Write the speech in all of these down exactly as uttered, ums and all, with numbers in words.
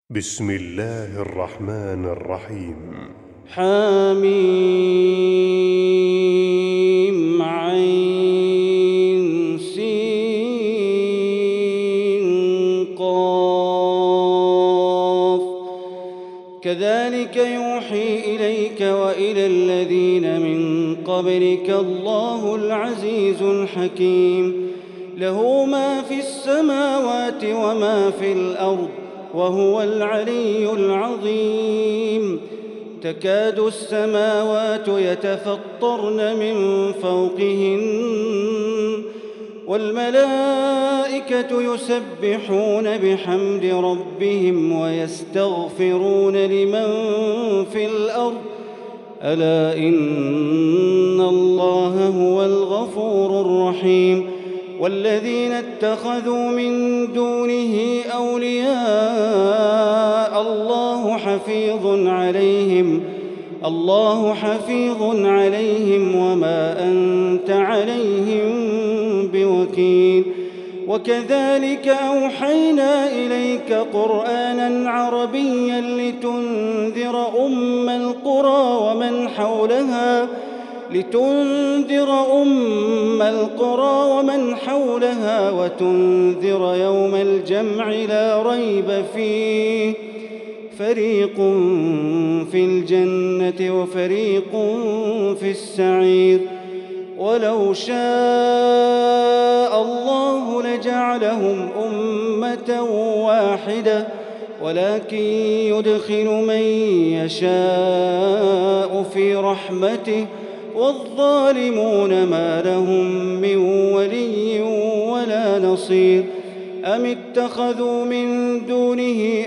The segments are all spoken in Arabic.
بسم الله الرحمن الرحيم. حميم عين سين قاف كذلك يوحي إليك وإلى الذين من قبلك الله العزيز الحكيم. له ما في السماوات وما في الأرض وهو العلي العظيم. تكاد السماوات يتفطرن من فوقهن والملائكة يسبحون بحمد ربهم ويستغفرون لمن في الأرض ألا إن الله هو الغفور الرحيم. والذين اتخذوا من دونه أولياء الله حفيظ عليهم الله حفيظ عليهم وما أنت عليهم بوكيل. وكذلك أوحينا إليك قرآنا عربيا لتنذر أم القرى ومن حولها لتنذر أم القرى ومن حولها وتنذر يوم الجمع لا ريب فيه فريق في الجنة وفريق في السعير. ولو شاء الله لجعلهم أمة واحدة ولكن يدخل من يشاء في رحمته والظالمون ما لهم من ولي ولا نصير. أم اتخذوا من دونه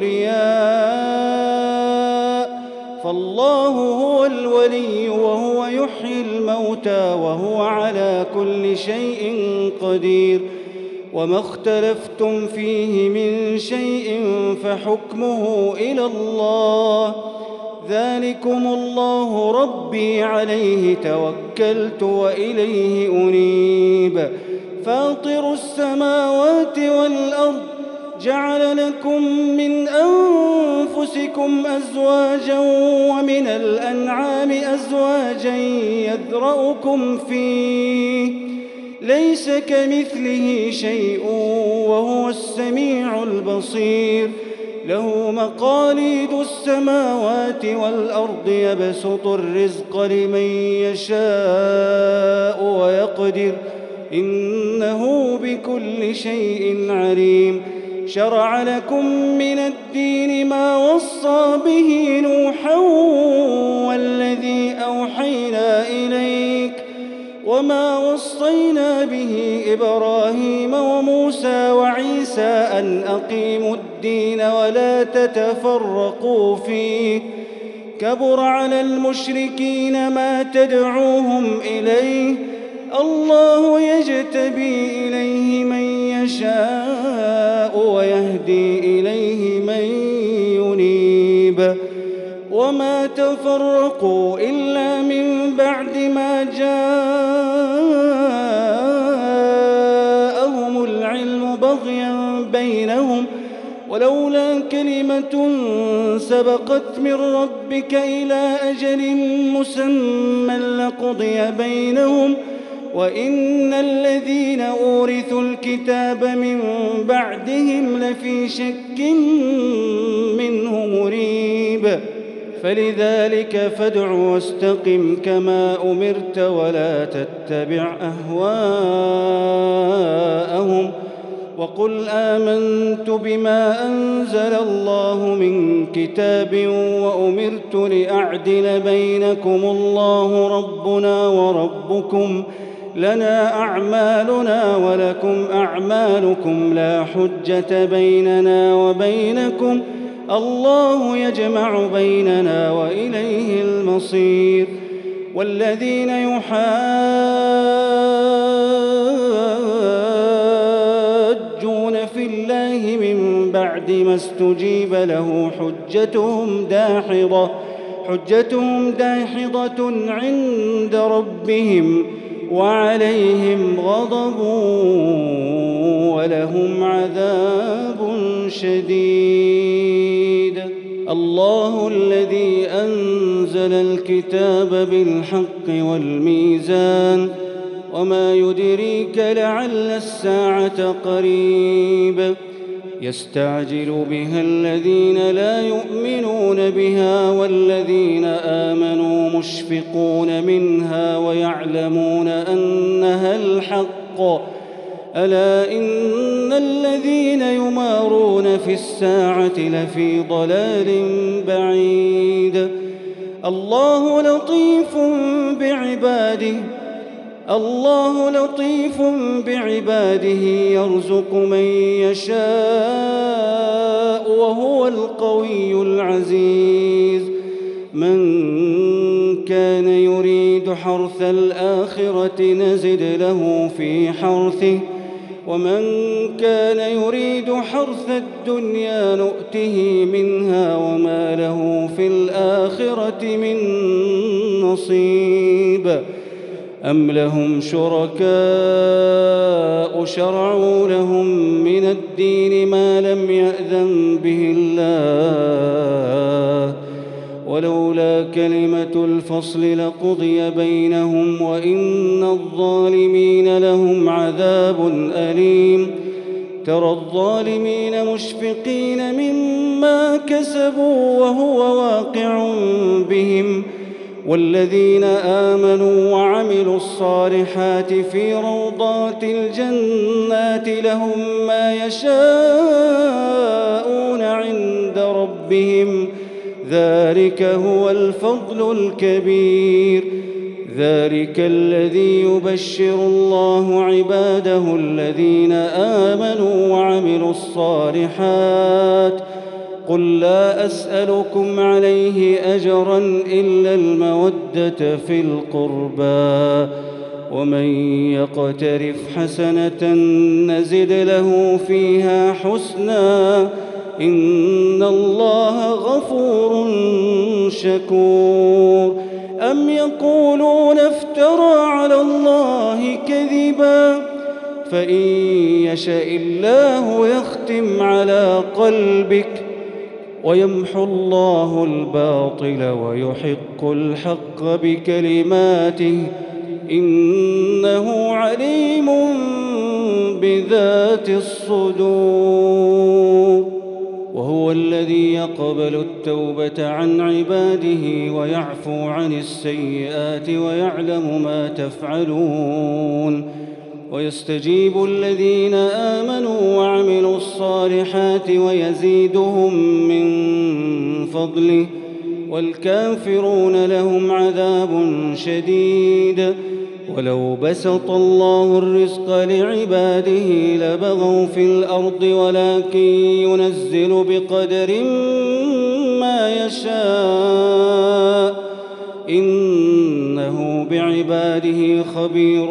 أولياء فالله هو الولي وهو يحيي الموتى وهو على كل شيء قدير. وما اختلفتم فيه من شيء فحكمه إلى الله ذلكم الله ربي عليه توكلت وإليه أنيب. فاطر السماوات والأرض جعل لكم من أنفسكم أزواجا ومن الأنعام أزواجا يذرأكم فيه ليس كمثله شيء وهو السميع البصير. له مقاليد السماوات والأرض يبسط الرزق لمن يشاء ويقدر إنه بكل شيء عليم. شرع لكم من الدين ما وصى به نوحا والذي أوحينا إليك وما وصينا به إبراهيم وموسى وعيسى أن أقيموا الدين ولا تتفرقوا فيه كبر على المشركين ما تدعوهم إليه الله يجتبي إليه من يشاء ويهدي إليه من ينيب. وما تفرقوا إلا من بعد ما جاءهم العلم بغيا بينهم ولولا كلمة سبقت من ربك إلى أجل مسمى لقضي بينهم وإن الذين أورثوا الكتاب من بعدهم لفي شك منه مريب. فلذلك فادع واستقم كما أمرت ولا تتبع أهواءهم وقل آمنت بما أنزل الله من كتاب وأمرت لأعدل بينكم الله ربنا وربكم لنا أعمالنا ولكم أعمالكم لا حجة بيننا وبينكم الله يجمع بيننا وإليه المصير. والذين يحاجون في الله من بعد ما استجيب له حجتهم داحضة حجتهم داحضة عند ربهم وعليهم غضب ولهم عذاب شديد. الله الذي أنزل الكتاب بالحق والميزان وما يدريك لعل الساعة قريب يستعجل بها الذين لا يؤمنون بها والذين آمنوا مشفقون منها ويعلمون أنها الحق ألا إن الذين يمارون في الساعة لفي ضلال بعيد الله لطيف بعباده الله لطيف بعباده يرزق من يشاء وهو القوي العزيز من كان يريد حرث الآخرة نزد له في حرثه ومن كان يريد حرث الدنيا نؤته منها وما له في الآخرة من نصيب أم لهم شركاء شرعوا لهم من الدين ما لم يأذن به الله ولولا كلمة الفصل لقضي بينهم وإن الظالمين لهم عذاب أليم ترى الظالمين مشفقين مما كسبوا وهو واقع بهم والذين آمنوا وعملوا الصالحات في روضات الجنات لهم ما يشاءون عند ربهم ذلك هو الفضل الكبير ذلك الذي يبشر الله عباده الذين آمنوا وعملوا الصالحات قل لا أسألكم عليه أجرا إلا المودة في القربى ومن يقترف حسنة نزد له فيها حسنا إن الله غفور شكور أم يقولون افترى على الله كذبا فإن يشاء الله يختم على قلبك ويمحو الله الباطل ويحق الحق بكلماته إنه عليم بذات الصدور وهو الذي يقبل التوبة عن عباده ويعفو عن السيئات ويعلم ما تفعلون ويستجيب الذين آمنوا وعملوا الصالحات ويزيدهم من فضله والكافرون لهم عذاب شديد ولو بسط الله الرزق لعباده لبغوا في الأرض ولكن ينزل بقدر ما يشاء إنه بعباده خبير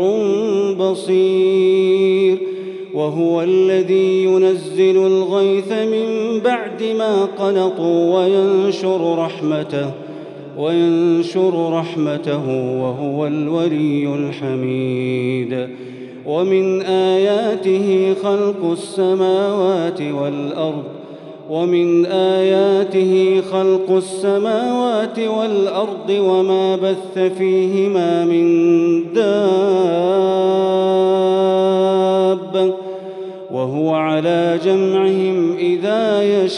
بصير وهو الذي ينزل الغيث من بعد ما قنطوا وينشر رحمته وينشر رحمته وهو الولي الحميد ومن آياته خلق السماوات والأرض ومن آياته خلق السماوات والأرض وما بث فيهما من دابة وهو على جمعهم إذا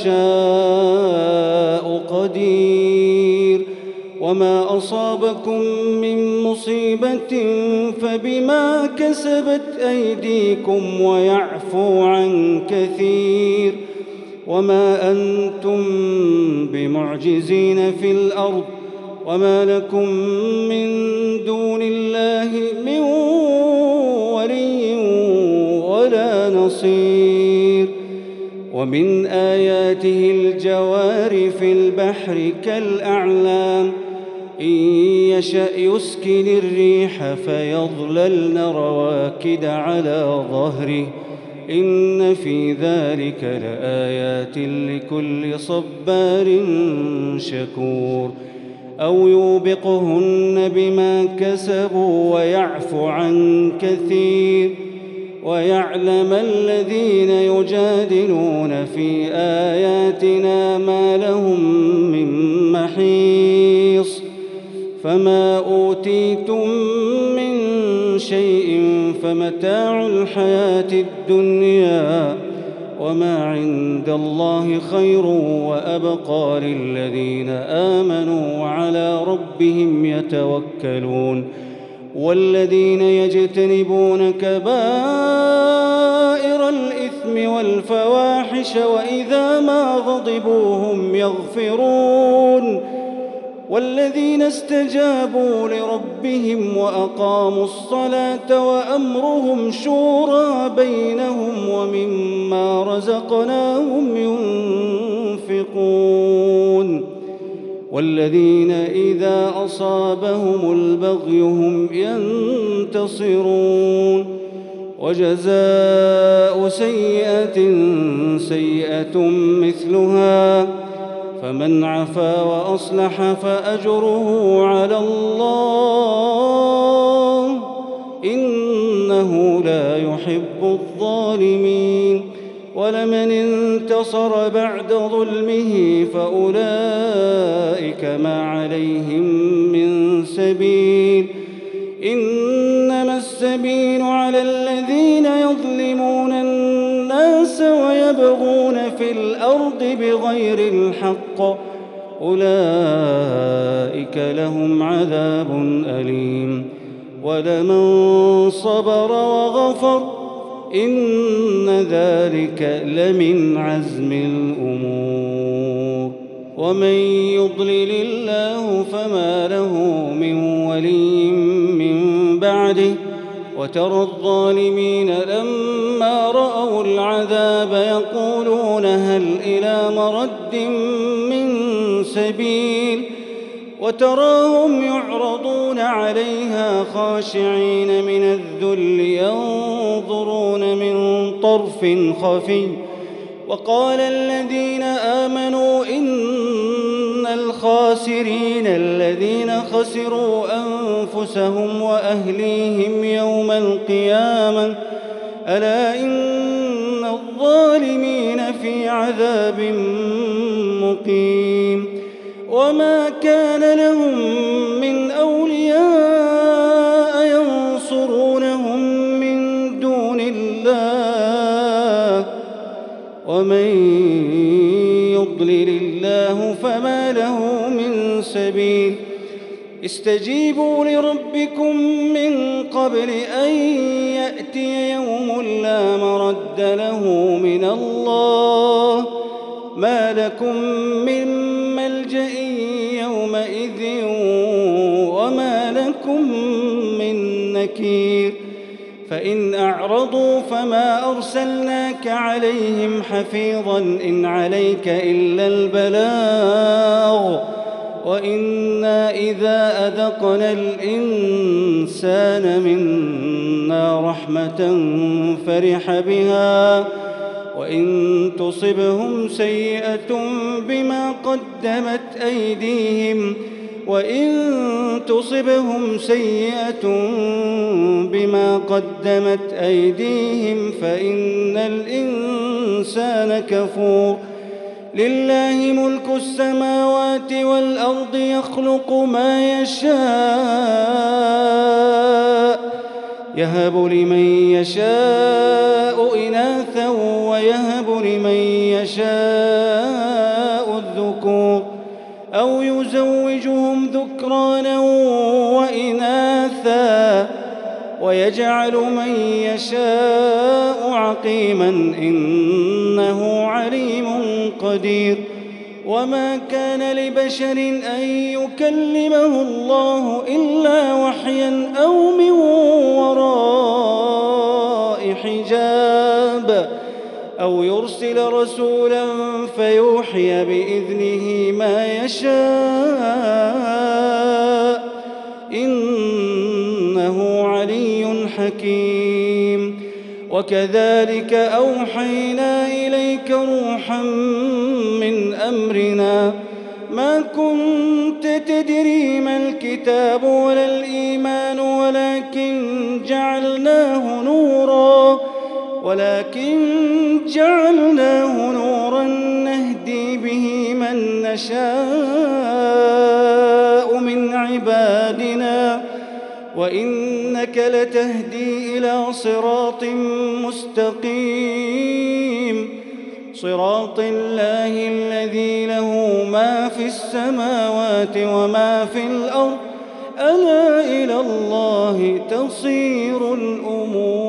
يشاء قدير وما أصابكم من مصيبة فبما كسبت أيديكم ويعفو عن كثير وما أنتم بمعجزين في الأرض وما لكم من دون الله من ولي ولا نصير ومن آياته الجوار في البحر كالأعلام إن يشأ يسكن الريح فيظللن رواكد على ظهره إن في ذلك لآيات لكل صبار شكور أو يوبقهن بما كسبوا ويعفو عن كثير ويعلم الذين يجادلون في آياتنا ما لهم من محيص. فما أوتيتم من شيء فمتاع الحياة الدنيا وما عند الله خير وأبقى للذين آمنوا وعلى ربهم يتوكلون. والذين يجتنبون كبائر الإثم والفواحش وإذا ما غضبوا هم يغفرون. والذين استجابوا لربهم وأقاموا الصلاة وأمرهم شورى بينهم ومما رزقناهم ينفقون. والذين إذا أصابهم البغي هم ينتصرون. وجزاء سيئة سيئة مثلها فمن عفا وأصلح فأجره على الله إنه لا يحب الظالمين. ولمن انتصر بعد ظلمه فأولئك ما عليهم من سبيل إنما السبيل على الذين يظلمون الناس ويبغون في الأرض بغير الحق أولئك لهم عذاب أليم. ولمن صبر وغفر إن ذلك لمن عزم الأمور. ومن يضلل الله فما له من ولي من بعده وترى الظالمين لما رأوا العذاب يقولون هل إلى مرد من سبيل وتراهم يعرضون عليها خاشعين من الذل ينظرون من طرف خفي. وقال الذين آمنوا إن الخاسرين الذين خسروا أنفسهم وأهليهم يوم القيامة ألا إن الظالمين في عذاب مقيم. وما كان لهم من أولياء ينصرونهم من دون الله ومن يضلل الله فما له من سبيل. استجيبوا لربكم من قبل أن يأتي يوم لا مرد له من الله ما لكم من ملجأ يومئذ وما لكم من نكير. فإن أعرضوا فما أرسلناك عليهم حفيظا إن عليك إلا البلاغ وإنا إذا أذقنا الإنسان منا رحمة فرح بها وإن تصبهم سيئة بما قدمت أيديهم وإن تصبهم سيئة بما قدمت أيديهم فإن الإنسان كفور. لله ملك السماوات والأرض يخلق ما يشاء يهب لمن يشاء إناثا ويهب لمن يشاء الذكور أو يزوجهم ذكرانا وإناثا ويجعل من يشاء عقيما إنه عليم قدير. وما كان لبشر أن يكلمه الله إلا وحيا أو من وراء حجاب أو يرسل رسولا فيوحي بإذنه ما يشاء إنه علي حكيم. وكذلك أوحينا إليك روحا من أمرنا ما كنت تدري ما الكتاب ولا الإيمان ولكن جعلناه نورا ولكن جعلناه نورا نهدي به من نشاء من عبادنا وإنك لتهدي إلى صراط مستقيم صراط الله الذي له ما في السماوات وما في الأرض ألا إلى الله تصير الأمور.